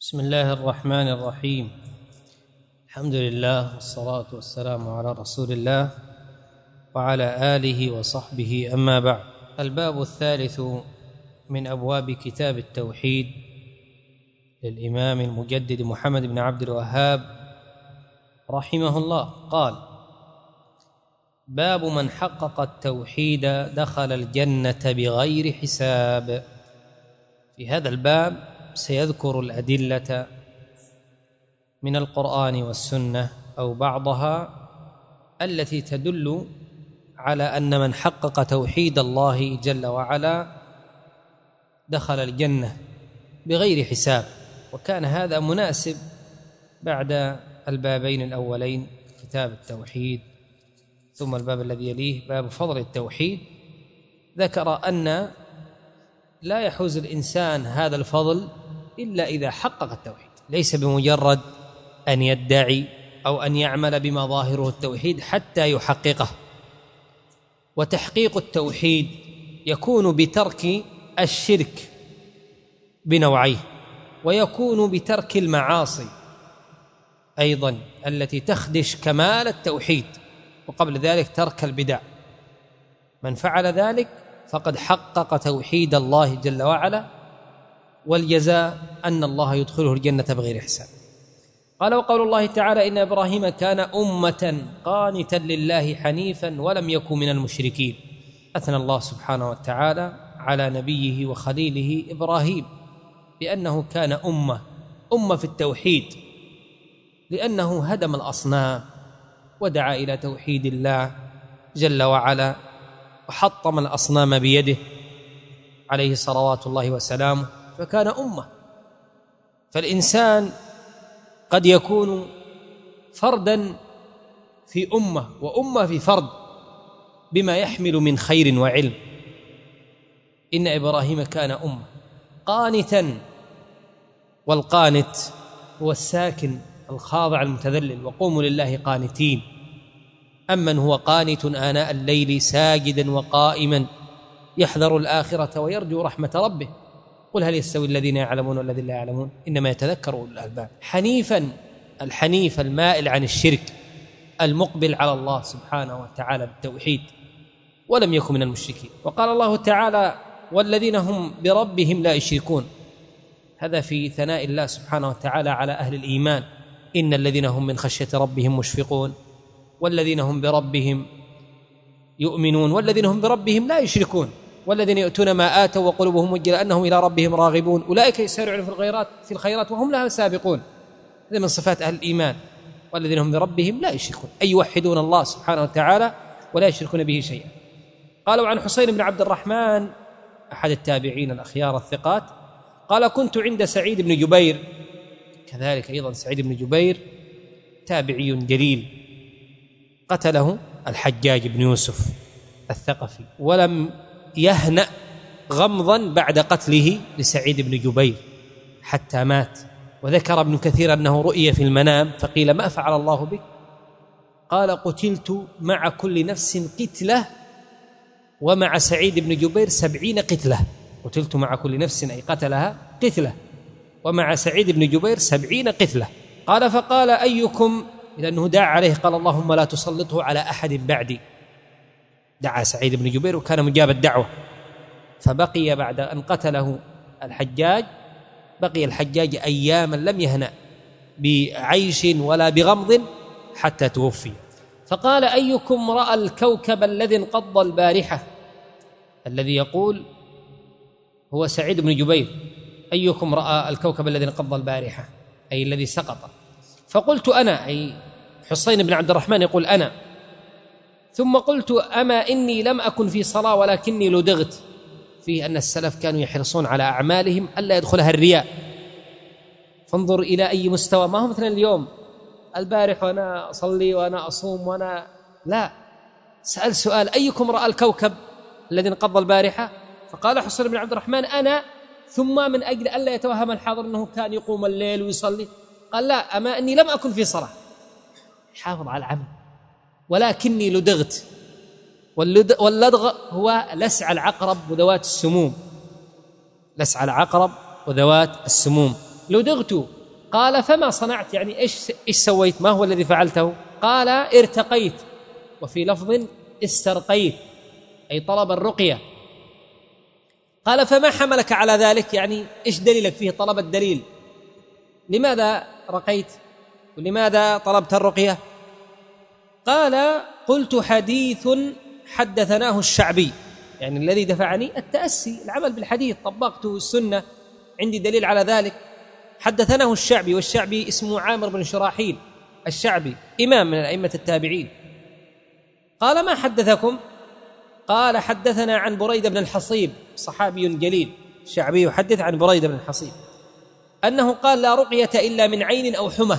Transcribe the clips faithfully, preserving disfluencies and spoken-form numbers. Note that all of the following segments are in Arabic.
بسم الله الرحمن الرحيم. الحمد لله والصلاة والسلام على رسول الله وعلى آله وصحبه، أما بعد. الباب الثالث من أبواب كتاب التوحيد للإمام المجدد محمد بن عبد الوهاب رحمه الله، قال: باب من حقق التوحيد دخل الجنة بغير حساب. في هذا الباب سيذكر الأدلة من القرآن والسنة أو بعضها التي تدل على أن من حقق توحيد الله جل وعلا دخل الجنة بغير حساب، وكان هذا مناسب بعد البابين الأولين، كتاب التوحيد ثم الباب الذي يليه باب فضل التوحيد. ذكر أن لا يحوز الإنسان هذا الفضل إلا إذا حقق التوحيد، ليس بمجرد أن يدعي أو أن يعمل بما ظاهره التوحيد حتى يحققه. وتحقيق التوحيد يكون بترك الشرك بنوعيه، ويكون بترك المعاصي أيضا التي تخدش كمال التوحيد، وقبل ذلك ترك البدع. من فعل ذلك فقد حقق توحيد الله جل وعلا، والجزاء أن الله يدخله الجنة بغير حساب. قال: وقول الله تعالى: إن إبراهيم كان أمة قانتا لله حنيفا ولم يكن من المشركين. أثنى الله سبحانه وتعالى على نبيه وخليله إبراهيم بأنه كان أمة أمة في التوحيد، لأنه هدم الأصنام ودعا إلى توحيد الله جل وعلا، وحطم الأصنام بيده عليه صلوات الله وسلامه، فكان أمة. فالإنسان قد يكون فردا في أمة وأمة في فرد بما يحمل من خير وعلم. إن إبراهيم كان أمة قانتا، والقانت هو الساكن الخاضع المتذلل، وقوموا لله قانتين. أمن هو قانت آناء الليل ساجدا وقائما يحذر الآخرة ويرجو رحمة ربه، قل هل يستوي الذين يعلمون والذين لا يعلمون إنما يتذكر أولو الألباب. حنيفا، الحنيف المائل عن الشرك المقبل على الله سبحانه وتعالى بالتوحيد، ولم يكن من المشركين. وقال الله تعالى: والذين هم بربهم لا يشركون. هذا في ثناء الله سبحانه وتعالى على أهل الإيمان: إن الذين هم من خشية ربهم مشفقون، والذين هم بربهم يؤمنون، والذين هم بربهم لا يشركون، والذين يؤتون ما آتوا وقلوبهم وجلة أنهم إلى ربهم راغبون، أولئك يسارعون في الخيرات في الخيرات وهم لها سابقون. هذا من صفات أهل الإيمان، والذين هم بربهم لا يشركون، أي يوحدون الله سبحانه وتعالى ولا يشركون به شيئا. قالوا عن حسين بن عبد الرحمن أحد التابعين الأخيار الثقات قال: كنت عند سعيد بن جبير. كذلك أيضا سعيد بن جبير تابعي جليل، قتله الحجاج بن يوسف الثقفي، ولم يهنأ غمضا بعد قتله لسعيد بن جبير حتى مات. وذكر ابن كثير أنه رؤي في المنام فقيل: ما فعل الله بك؟ قال: قتلت مع كل نفس قتلة، ومع سعيد بن جبير سبعين قتلة. قتلت مع كل نفس أي قتلها قتلة، ومع سعيد بن جبير سبعين قتلة. قال: فقال: أيكم، لأنه دعا عليه قال: اللهم لا تسلطه على أحد بعدي. دعا سعيد بن جبير وكان مجاب الدعوة، فبقي بعد أن قتله الحجاج بقي الحجاج أياما لم يهنأ بعيش ولا بغمض حتى توفي. فقال: أيكم رأى الكوكب الذي انقض البارحة؟ الذي يقول هو سعيد بن جبير: أيكم رأى الكوكب الذي انقض البارحة، أي الذي سقط. فقلت: أنا، أي حسين بن عبد الرحمن يقول: أنا. ثم قلت: أما إني لم أكن في صلاة ولكني لدغت. فيه أن السلف كانوا يحرصون على أعمالهم ألا يدخلها الرياء. فانظر إلى أي مستوى، ما هو مثل اليوم البارح وأنا أصلي وأنا أصوم وأنا لا. سأل سؤال: أيكم رأى الكوكب الذي انقض البارحة؟ فقال حسين بن عبد الرحمن: أنا. ثم من أجل ألا يتوهم الحاضر أنه كان يقوم الليل ويصلي قال: لا، أما أني لم أكن في صلاة. حافظ على العمل. ولكني لدغت. واللدغ هو لسع العقرب وذوات السموم، لسع العقرب وذوات السموم. لدغت. قال فما صنعت؟ يعني إيش إيش سويت؟ ما هو الذي فعلته؟ قال ارتقيت، وفي لفظ استرقيت، أي طلب الرقية. قال فما حملك على ذلك؟ يعني إيش دليلك فيه؟ طلب الدليل، لماذا رقيت ولماذا طلبت الرقية؟ قال قلت حديث حدثناه الشعبي، يعني الذي دفعني التأسي، العمل بالحديث، طبقته السنة، عندي دليل على ذلك. حدثناه الشعبي، والشعبي اسمه عامر بن شراحيل الشعبي، إمام من الأئمة التابعين. قال ما حدثكم؟ قال حدثنا عن بريدة بن الحصيب، صحابي جليل شعبي يحدث عن بريدة بن الحصيب أنه قال لا رقية إلا من عين أو حمى.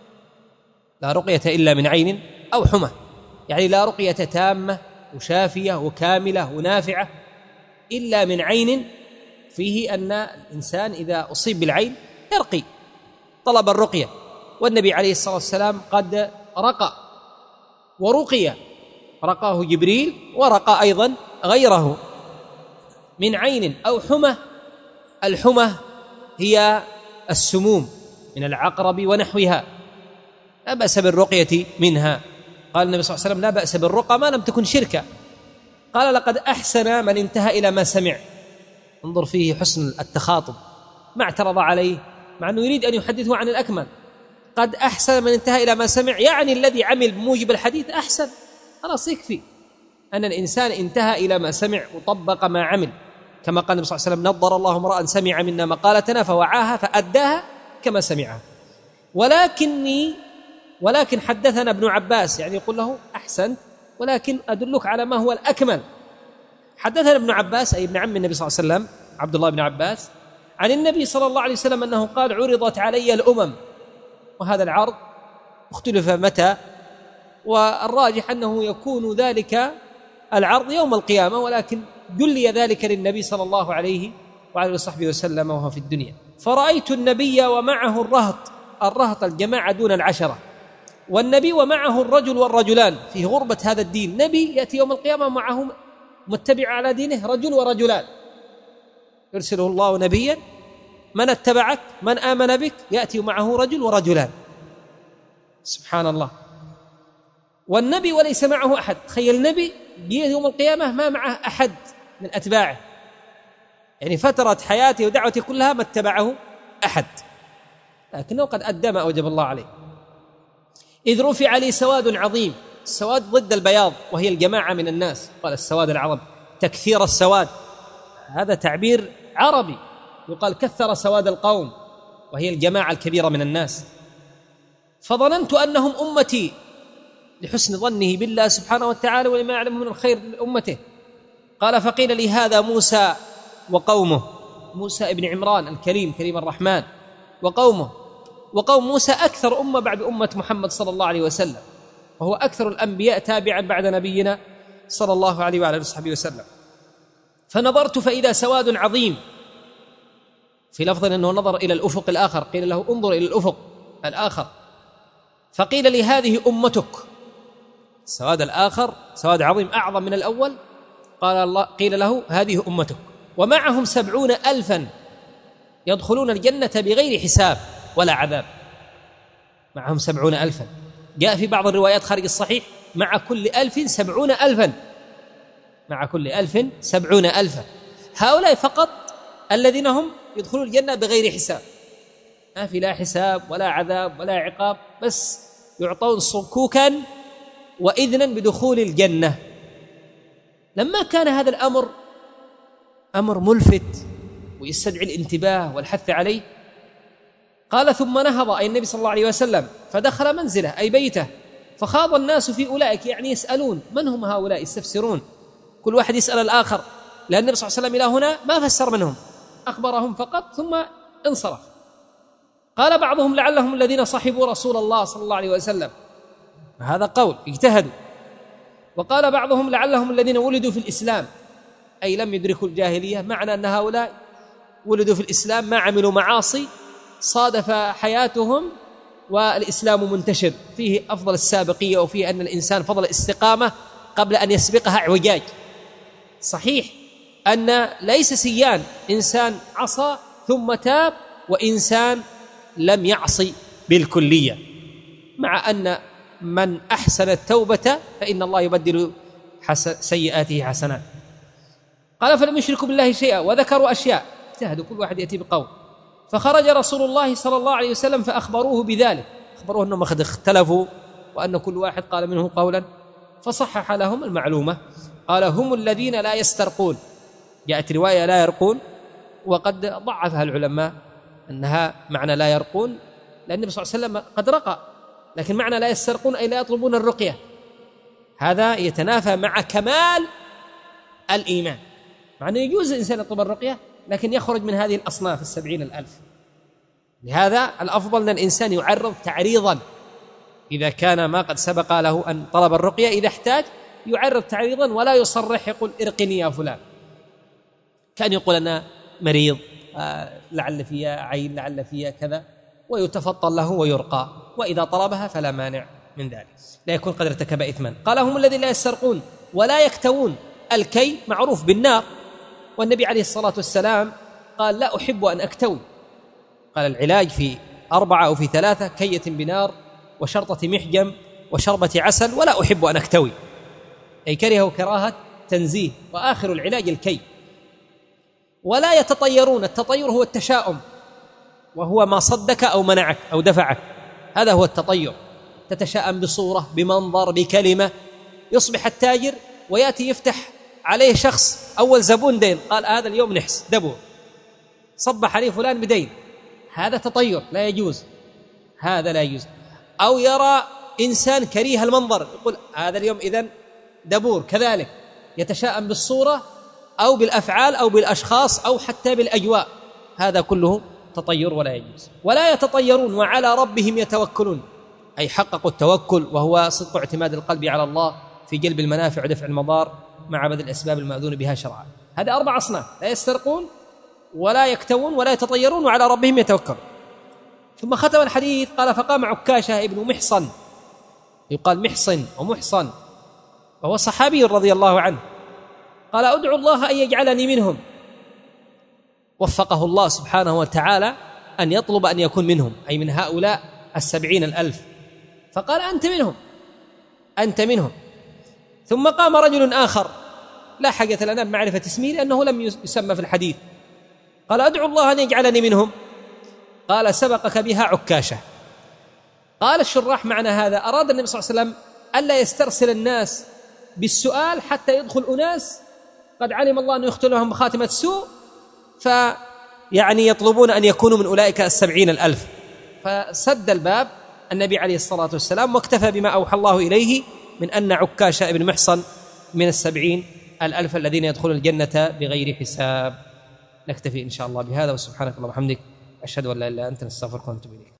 لا رقية إلا من عين أو حمى، يعني لا رقية تامة وشافية وكاملة ونافعة إلا من عين، فيه أن الإنسان إذا أصيب بالعين يرقي، طلب الرقية، والنبي عليه الصلاة والسلام قد رقى ورقي، رقاه جبريل ورقى أيضا غيره. من عين أو حمى، الحمى هي السموم من العقرب ونحوها، لا بأس بالرقية منها. قال النبي صلى الله عليه وسلم لا بأس بالرقى ما لم تكن شركا. قال لقد أحسن من انتهى إلى ما سمع، انظر فيه حسن التخاطب، ما اعترض عليه مع أنه يريد أن يحدثه عن الأكمل. قد أحسن من انتهى إلى ما سمع، يعني الذي عمل بموجب الحديث أحسن، خلاص يكفي أن الإنسان انتهى إلى ما سمع وطبق ما عمل، كما قال النبي صلى الله عليه وسلم نضر الله امرأ سمع منا مقالتنا فوعاها فأداها كما سمعها. ولكني ولكن حدثنا ابن عباس، يعني يقول له أحسنت، ولكن أدلك على ما هو الأكمل. حدثنا ابن عباس أي ابن عم النبي صلى الله عليه وسلم عبد الله بن عباس عن النبي صلى الله عليه وسلم أنه قال عرضت علي الأمم، وهذا العرض اختلف متى، والراجح أنه يكون ذلك العرض يوم القيامة، ولكن جلي ذلك للنبي صلى الله عليه وعلى وصحبه وسلم وهو في الدنيا. فرأيت النبي ومعه الرهط، الرهط الجماعة دون العشرة، والنبي ومعه الرجل والرجلان، فيه غربة هذا الدين، نبي يأتي يوم القيامة معه متبع على دينه رجل ورجلان، يرسله الله نبيا، من اتبعك من آمن بك يأتي معه رجل ورجلان، سبحان الله. والنبي وليس معه أحد، تخيل نبي بيجي يوم القيامة ما معه أحد من أتباعه، يعني فترة حياته ودعوته كلها ما اتبعه أحد، لكنه قد أدى ما أوجب الله عليه. إذ رفع لي سواد عظيم، السواد ضد البياض وهي الجماعة من الناس، قال السواد العظم، تكثير السواد، هذا تعبير عربي، يقال كثر سواد القوم وهي الجماعة الكبيرة من الناس. فظننت أنهم أمتي، لحسن ظنه بالله سبحانه وتعالى ولما يعلم من الخير لأمته. قال فقيل لي هذا موسى وقومه، موسى ابن عمران الكريم كريم الرحمن وقومه، وقوم موسى أكثر أمة بعد أمة محمد صلى الله عليه وسلم، وهو أكثر الأنبياء تابعا بعد نبينا صلى الله عليه وعلى وصحبه وسلم. فنظرت فإذا سواد عظيم، في لفظ أنه نظر إلى الأفق الآخر، قيل له انظر إلى الأفق الآخر، فقيل لي هذه أمتك، السواد الآخر سواد عظيم أعظم من الأول، قال الله قيل له هذه أمتك، ومعهم سبعون ألفا يدخلون الجنة بغير حساب ولا عذاب، معهم سبعون ألفا، جاء في بعض الروايات خارج الصحيح مع كل ألف سبعون ألفا، مع كل ألف سبعون ألفا، هؤلاء فقط الذين هم يدخلون الجنة بغير حساب، ما في لا حساب ولا عذاب ولا عقاب، بس يعطون صكوكا وإذنا بدخول الجنة. لما كان هذا الأمر أمر ملفت ويستدعي الانتباه والحث عليه، قال ثم نهض أي النبي صلى الله عليه وسلم فدخل منزله أي بيته، فخاض الناس في أولئك، يعني يسألون من هم هؤلاء، يستفسرون، كل واحد يسأل الآخر، لأن النبي صلى الله عليه وسلم إلى هنا ما فسر منهم، أخبرهم فقط ثم انصرف. قال بعضهم لعلهم الذين صحبوا رسول الله صلى الله عليه وسلم، هذا قول اجتهدوا. وقال بعضهم لعلهم الذين ولدوا في الإسلام أي لم يدركوا الجاهلية، معنى أن هؤلاء ولدوا في الإسلام ما عملوا معاصي، صادف حياتهم والإسلام منتشر، فيه أفضل السابقية، وفيه أن الإنسان فضل الاستقامة قبل أن يسبقها اعوجاج. صحيح أن ليس سيان إنسان عصى ثم تاب وإنسان لم يعصي بالكلية، مع أن من أحسن التوبة فإن الله يبدل سيئاته حسنات. قال فلم يشركوا بالله شيئا وذكروا أشياء، اجتهدوا كل واحد يأتي بقول. فخرج رسول الله صلى الله عليه وسلم فأخبروه بذلك، أخبروه أنهم قد اختلفوا وأن كل واحد قال منه قولا، فصحح لهم المعلومة. قال هم الذين لا يسترقون، جاءت رواية لا يرقون وقد ضعفها العلماء أنها معنى لا يرقون، لأن النبي صلى الله عليه وسلم قد رقى، لكن معنى لا يسترقون أي لا يطلبون الرقية. هذا يتنافى مع كمال الإيمان، مع أنه يجوز الإنسان يطلب الرقية لكن يخرج من هذه الأصناف السبعين الألف. لهذا الأفضل أن الإنسان يعرض تعريضا، إذا كان ما قد سبق له أن طلب الرقية إذا احتاج يعرض تعريضا ولا يصرح يقول ارقني يا فلان، كان يقول أنا مريض آه لعل فيها عين لعل فيها كذا، ويتفضل له ويرقى، وإذا طلبها فلا مانع من ذلك، لا يكون قد ارتكب إثما. قال هم الذين لا يسترقون ولا يكتوون. الكي معروف بالنار، والنبي عليه الصلاة والسلام قال لا أحب أن أكتوي، قال العلاج في أربعة أو في ثلاثة: كية بنار وشرطة محجم وشربة عسل، ولا أحب أن أكتوي، أي كرهه كراهة تنزيه، وآخر العلاج الكي. ولا يتطيرون، التطير هو التشاؤم، وهو ما صدك أو منعك أو دفعك، هذا هو التطير. تتشاءم بصورة بمنظر بكلمة، يصبح التاجر ويأتي يفتح عليه شخص أول زبون دين، قال هذا اليوم نحس دبو، صبح عليه فلان بدين، هذا تطير لا يجوز، هذا لا يجوز. أو يرى إنسان كريه المنظر يقول هذا اليوم إذن دبور، كذلك يتشاءم بالصورة أو بالأفعال أو بالأشخاص أو حتى بالأجواء، هذا كله تطير ولا يجوز. ولا يتطيرون وعلى ربهم يتوكلون، أي حققوا التوكل، وهو صدق اعتماد القلب على الله في جلب المنافع ودفع المضار مع بذل الأسباب المأذون بها شرعا. هذا أربع أصناف: لا يسترقون ولا يكتوون ولا يتطيرون وعلى ربهم يتوكلون. ثم ختم الحديث قال فقام عكاشة ابن محصن، يقال محصن ومحصن، وهو صحابي رضي الله عنه، قال أدعو الله أن يجعلني منهم. وفقه الله سبحانه وتعالى أن يطلب أن يكون منهم، أي من هؤلاء السبعين الألف، فقال أنت منهم أنت منهم. ثم قام رجل آخر لا حاجة لنا بمعرفة اسمه لأنه لم يسمى في الحديث، قال أدعو الله أن يجعلني منهم، قال سبقك بها عكاشة. قال الشراح معنى هذا أراد النبي صلى الله عليه وسلم ألا يسترسل الناس بالسؤال حتى يدخل أناس قد علم الله أنه يختلهم بخاتمة سوء، فيعني يطلبون أن يكونوا من أولئك السبعين الألف، فسد الباب النبي عليه الصلاة والسلام، واكتفى بما أوحى الله إليه من أن عكاشة ابن محصن من السبعين الألف الذين يدخلون الجنة بغير حساب. نكتفي إن شاء الله بهذا، وسبحانك اللهم وبحمدك، أشهد أن لا إله إلا أنت، نستغفرك ونتوب إليك.